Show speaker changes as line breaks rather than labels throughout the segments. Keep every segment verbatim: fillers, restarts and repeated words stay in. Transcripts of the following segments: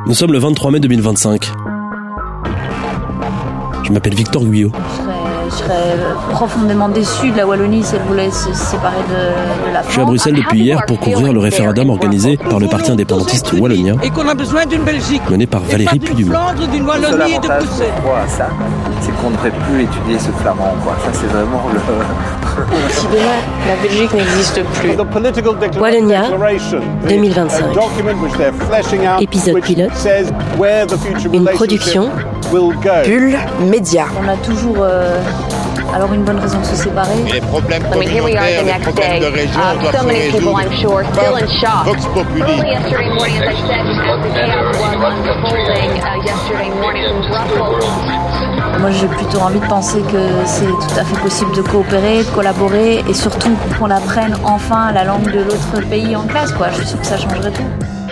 Nous sommes le vingt-trois mai deux mille vingt-cinq. Je m'appelle Victor Guyot.
Je serais profondément déçu de la Wallonie si elle voulait se séparer de, de la France.
Je suis à Bruxelles depuis hier pour couvrir le référendum organisé par le parti indépendantiste wallonien,
et qu'on a besoin d'une Belgique
mené par Valérie Puydumont.
D'une Wallonie et de Bruxelles.
À ça, c'est qu'on ne devrait plus étudier ce flamand, quoi. Ça, c'est vraiment le...
Si demain, la Belgique n'existe plus.
Wallonia, deux mille vingt-cinq. Épisode pilote. Une production.
Bulle Média.
On a toujours euh, alors une bonne raison de se séparer.
Les problèmes communautaires, les problèmes de région doivent se résoudre par Vox Populi.
Moi, j'ai plutôt envie de penser que c'est tout à fait possible de coopérer, de collaborer et surtout qu'on apprenne enfin la langue de l'autre pays en classe, quoi. Je suis sûre que ça changerait tout.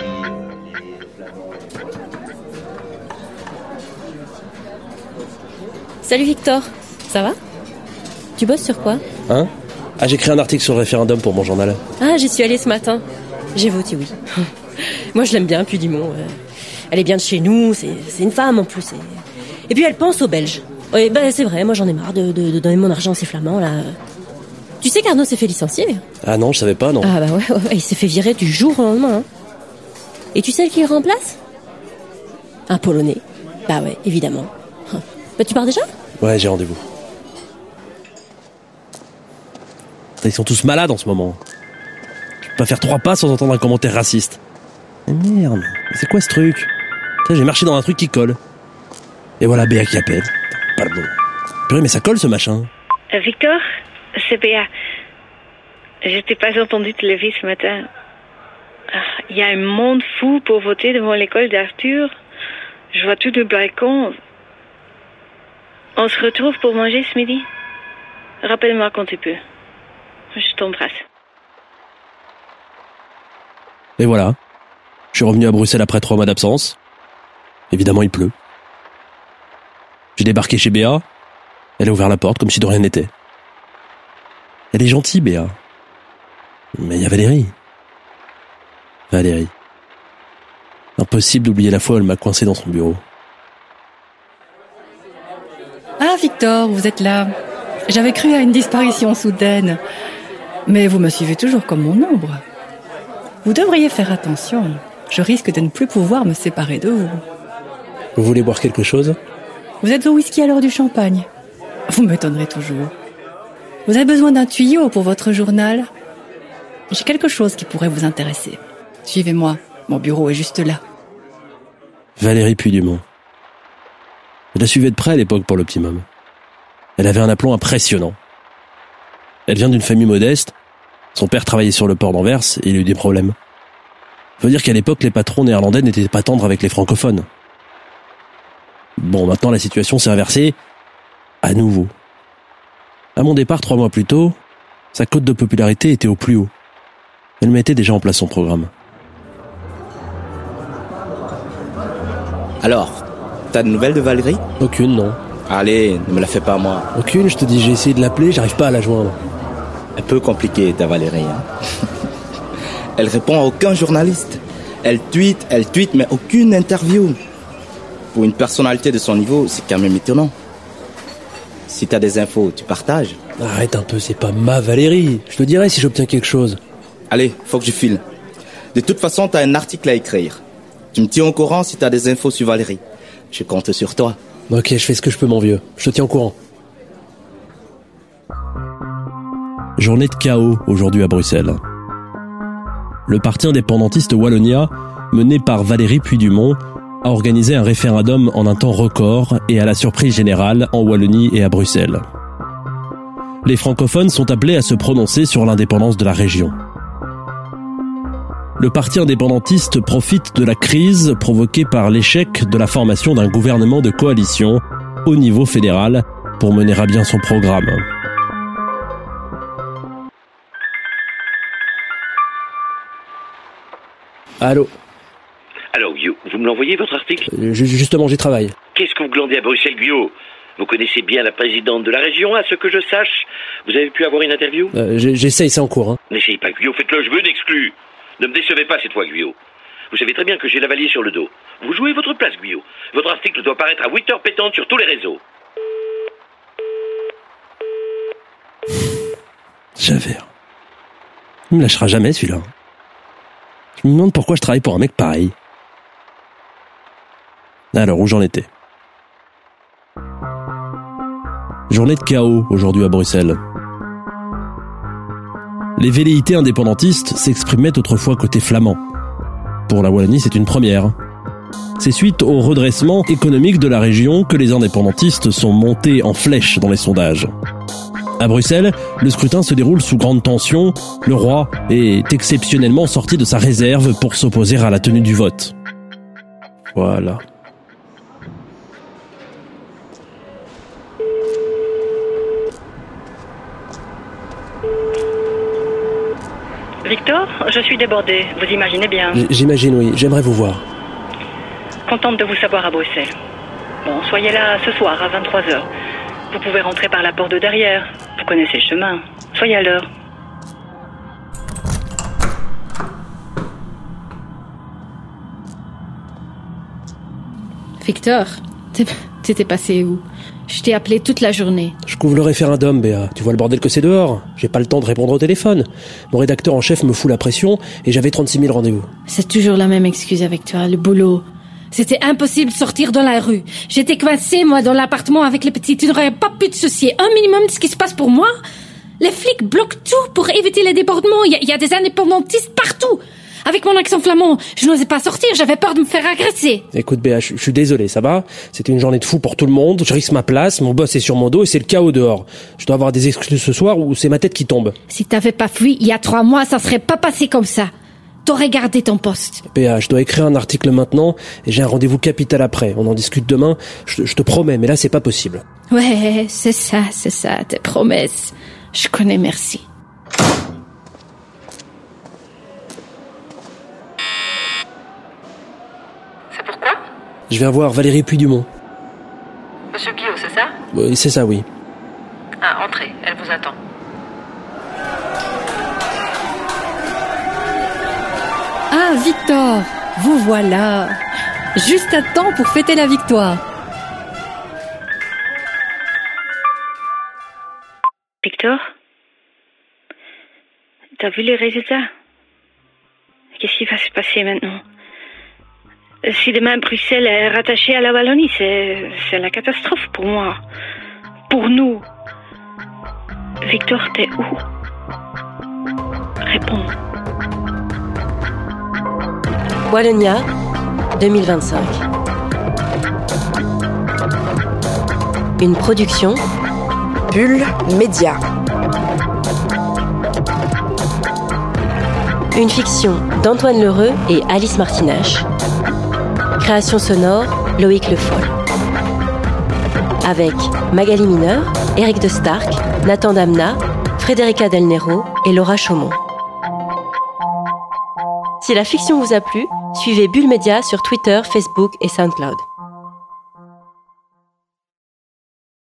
Salut Victor, ça va? Tu bosses sur quoi?
Hein? Ah, j'ai écrit un article sur le référendum pour mon journal.
Ah, j'y suis allée ce matin. J'ai voté oui. Moi, je l'aime bien, Puydumont. Elle est bien de chez nous, c'est, c'est une femme en plus. Et, et puis elle pense aux Belges. Oui, bah, c'est vrai, moi j'en ai marre de, de, de donner mon argent à ces flamands, là. Tu sais qu'Arnaud s'est fait licencier?
Ah non, je savais pas, non.
Ah bah ouais, ouais, ouais, il s'est fait virer du jour au lendemain. Hein. Et tu sais qui le remplace? Un Polonais. Bah ouais, évidemment. Bah tu pars déjà?
Ouais, j'ai rendez-vous. Ils sont tous malades en ce moment. Je peux pas faire trois pas sans entendre un commentaire raciste. Mais merde, mais c'est quoi ce truc? Putain, j'ai marché dans un truc qui colle. Et voilà Béa qui appelle. Pardon. Purée, mais ça colle ce machin.
Euh, Victor, c'est Béa. Je t'ai pas entendu te lever ce matin. Il y a un monde fou pour voter devant l'école d'Arthur. Je vois tout le balcon. On se retrouve pour manger ce midi. Rappelle-moi quand tu peux. Je t'embrasse.
Et voilà. Je suis revenu à Bruxelles après trois mois d'absence. Évidemment, il pleut. J'ai débarqué chez Béa. Elle a ouvert la porte comme si de rien n'était. Elle est gentille, Béa. Mais il y a Valérie. Valérie. Impossible d'oublier la fois où elle m'a coincé dans son bureau.
Ah, Victor, vous êtes là. J'avais cru à une disparition soudaine. Mais vous me suivez toujours comme mon ombre. Vous devriez faire attention. Je risque de ne plus pouvoir me séparer de vous.
Vous voulez boire quelque chose?
Vous êtes au whisky à l'heure du champagne. Vous m'étonnerez toujours. Vous avez besoin d'un tuyau pour votre journal? J'ai quelque chose qui pourrait vous intéresser. Suivez-moi. Mon bureau est juste là.
Valérie Puydumont. Je la suivais de près à l'époque pour l'Optimum. Elle avait un aplomb impressionnant. Elle vient d'une famille modeste. Son père travaillait sur le port d'Anvers et il a eu des problèmes. Faut dire qu'à l'époque, les patrons néerlandais n'étaient pas tendres avec les francophones. Bon, maintenant la situation s'est inversée à nouveau. À mon départ, trois mois plus tôt, sa cote de popularité était au plus haut. Elle mettait déjà en place son programme.
Alors, t'as de nouvelles de Valérie?
Aucune, non.
Allez, ne me la fais pas moi.
Aucune, je te dis, j'ai essayé de l'appeler, j'arrive pas à la joindre.
Un peu compliqué ta Valérie. Hein. Elle répond à aucun journaliste. Elle tweet, elle tweet, mais aucune interview. Pour une personnalité de son niveau, c'est quand même étonnant. Si t'as des infos, tu partages.
Arrête un peu, c'est pas ma Valérie. Je te dirai si j'obtiens quelque chose.
Allez, faut que je file. De toute façon, t'as un article à écrire. Tu me tiens au courant si t'as des infos sur Valérie. Je compte sur toi.
Ok, je fais ce que je peux, mon vieux. Je te tiens au courant. Journée de chaos aujourd'hui à Bruxelles. Le parti indépendantiste Wallonia, mené par Valérie Puydumont, a organisé un référendum en un temps record et à la surprise générale en Wallonie et à Bruxelles. Les francophones sont appelés à se prononcer sur l'indépendance de la région. Le parti indépendantiste profite de la crise provoquée par l'échec de la formation d'un gouvernement de coalition au niveau fédéral pour mener à bien son programme. Allô?
Alors, Guyot, vous me l'envoyez, votre article?
euh, Justement, j'y travaille.
Qu'est-ce que vous glandez à Bruxelles, Guyot? Vous connaissez bien la présidente de la région, à ce que je sache. Vous avez pu avoir une interview?
euh, J'essaye, c'est en cours. Hein.
N'essayez pas, Guyot, faites-le, je veux une exclue. Ne me décevez pas cette fois, Guyot. Vous savez très bien que j'ai Lavalier sur le dos. Vous jouez votre place, Guyot. Votre article doit paraître à huit heures pétantes sur tous les réseaux.
Javert. Il me lâchera jamais, celui-là. Je me demande pourquoi je travaille pour un mec pareil. Alors, où j'en étais ? Journée de chaos aujourd'hui à Bruxelles. Les velléités indépendantistes s'exprimaient autrefois côté flamand. Pour la Wallonie, c'est une première. C'est suite au redressement économique de la région que les indépendantistes sont montés en flèche dans les sondages. À Bruxelles, le scrutin se déroule sous grande tension. Le roi est exceptionnellement sorti de sa réserve pour s'opposer à la tenue du vote. Voilà.
Victor, je suis débordée, vous imaginez bien.
J'imagine, oui. J'aimerais vous voir.
Contente de vous savoir à Bruxelles. Bon, soyez là ce soir à vingt-trois heures. Vous pouvez rentrer par la porte de derrière. Vous connaissez le chemin. Soyez à l'heure.
Victor, t'étais passé où ? Je t'ai appelé toute la journée.
Je couvre le référendum, Béa. Tu vois le bordel que c'est dehors. J'ai pas le temps de répondre au téléphone. Mon rédacteur en chef me fout la pression et j'avais trente-six mille rendez-vous.
C'est toujours la même excuse avec toi, le boulot. C'était impossible de sortir dans la rue. J'étais coincée, moi, dans l'appartement avec les petits. Tu n'aurais pas pu te soucier un minimum de ce qui se passe pour moi ? Les flics bloquent tout pour éviter les débordements. Il y, y a des indépendantistes partout. Avec mon accent flamand, je n'osais pas sortir, j'avais peur de me faire agresser.
Écoute Béa, je, je suis désolé, ça va ? C'était une journée de fou pour tout le monde, je risque ma place, mon boss est sur mon dos et c'est le chaos dehors. Je dois avoir des excuses ce soir ou c'est ma tête qui tombe.
Si t'avais pas fui il y a trois mois, ça serait pas passé comme ça. T'aurais gardé ton poste.
Béa, je dois écrire un article maintenant et j'ai un rendez-vous capital après. On en discute demain, je, je te promets, mais là c'est pas possible.
Ouais, c'est ça, c'est ça, tes promesses. Je connais, merci.
Je viens voir Valérie Puydumont.
Monsieur Guillot, c'est ça ?
Oui, c'est ça, oui.
Ah, entrez, elle vous attend.
Ah, Victor, vous voilà. Juste à temps pour fêter la victoire.
Victor ? T'as vu les résultats ? Qu'est-ce qui va se passer maintenant ? Si demain Bruxelles est rattachée à la Wallonie, c'est, c'est la catastrophe pour moi. Pour nous. Victor, t'es où ? Réponds.
Wallonia, deux mille vingt-cinq. Une production
Bulle Média.
Une fiction d'Antoine Lheureux et Alice Martinache. Création sonore, Loïc Le Foll. Avec Magali Mineur, Éric de Stark, Nathan Damna, Frédérica Del Nero et Laura Chaumont. Si la fiction vous a plu, suivez Bulle Média sur Twitter, Facebook et SoundCloud.